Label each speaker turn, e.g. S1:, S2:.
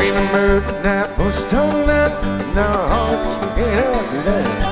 S1: screaming bird that was stolen. Now our hearts will get happy there.